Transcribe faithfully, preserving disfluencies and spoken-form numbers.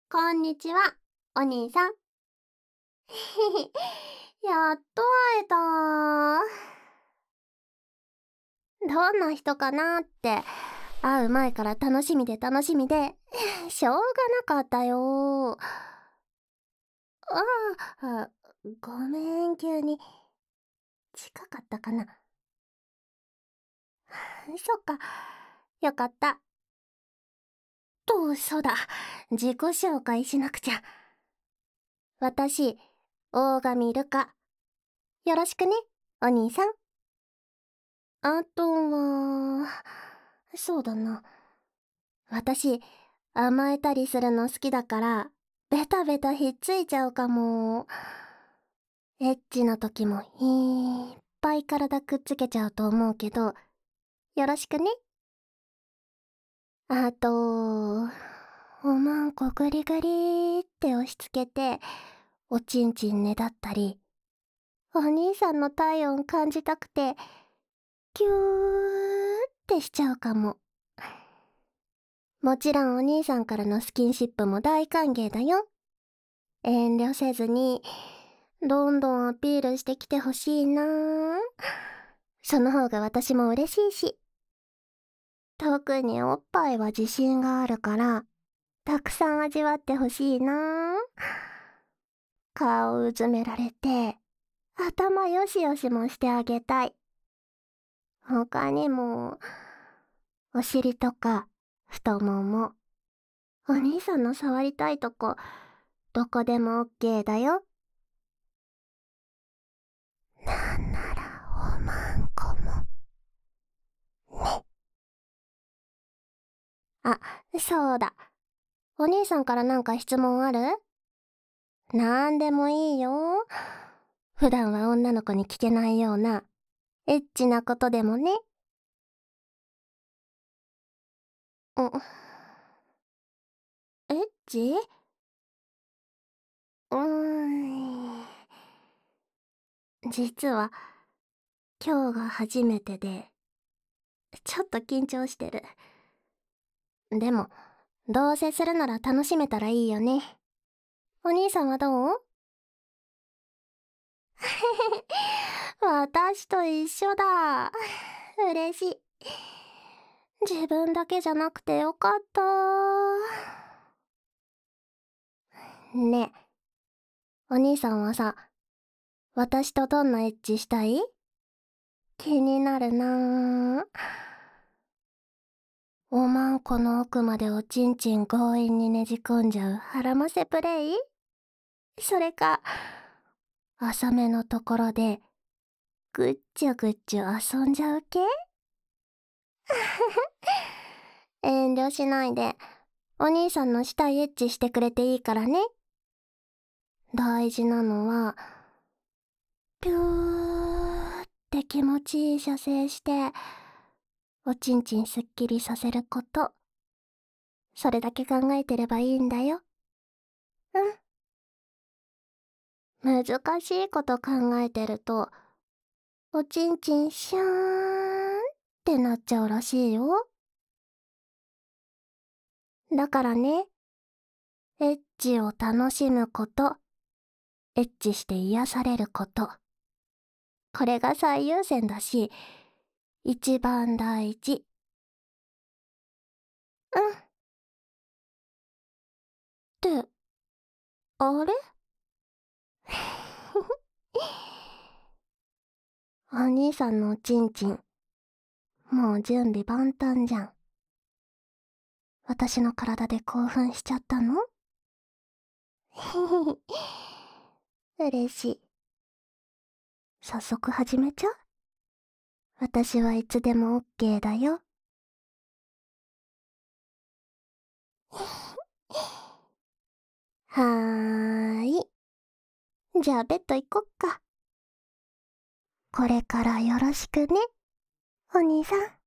こんにちは、お兄さん。やっと会えた。どんな人かなって会う前から楽しみで楽しみでしょうがなかったよ。ああ、ごめん、急に。近かったかな。そっか、よかった。と、そうだ、自己紹介しなくちゃ。私、大神ルカ。よろしくね、お兄さん。あとは、そうだな。私、甘えたりするの好きだから、ベタベタひっついちゃうかも。エッチな時もいっぱい体くっつけちゃうと思うけど、よろしくね。あと、おまんこグリグリって押し付けて、おちんちんねだったり、お兄さんの体温感じたくて、キューってしちゃうかも。もちろんお兄さんからのスキンシップも大歓迎だよ。遠慮せずに、どんどんアピールしてきてほしいな。その方が私も嬉しいし。特におっぱいは自信があるから、たくさん味わってほしいな。顔うずめられて、頭よしよしもしてあげたい。他にも、お尻とか太もも、お兄さんの触りたいとこ、どこでもオッケーだよ。なんならおまんこも。ね。あ、そうだ。お兄さんからなんか質問ある？なんでもいいよ。普段は女の子に聞けないような、エッチなことでもね。うん。エッチ？うーん。実は、今日が初めてで、ちょっと緊張してる。でも、どうせするなら楽しめたらいいよね。お兄さんはどう？私と一緒だ。嬉しい。自分だけじゃなくてよかった。ねえ、お兄さんはさ、私とどんなエッチしたい？気になるなぁ。おまんこの奥までおちんちん強引にねじ込んじゃう腹ませプレイ？それか、浅めのところで、ぐっちゅぐっちゅ遊んじゃう系？遠慮しないで、お兄さんのしたいエッチしてくれていいからね。大事なのは、ピューって気持ちいい射精して、おちんちんすっきりさせること。それだけ考えてればいいんだよ。うん。難しいこと考えてると、おちんちんシューンってなっちゃうらしいよ。だからね、エッチを楽しむこと、エッチして癒されること。これが最優先だし、一番大事。うん。って、あれ？お兄さんのおちんちん、もう準備万端じゃん。私の体で興奮しちゃったの？嬉しい。早速始めちゃう？私はいつでもオッケーだよ。はーい。じゃあベッド行こっか。これからよろしくね、お兄さん。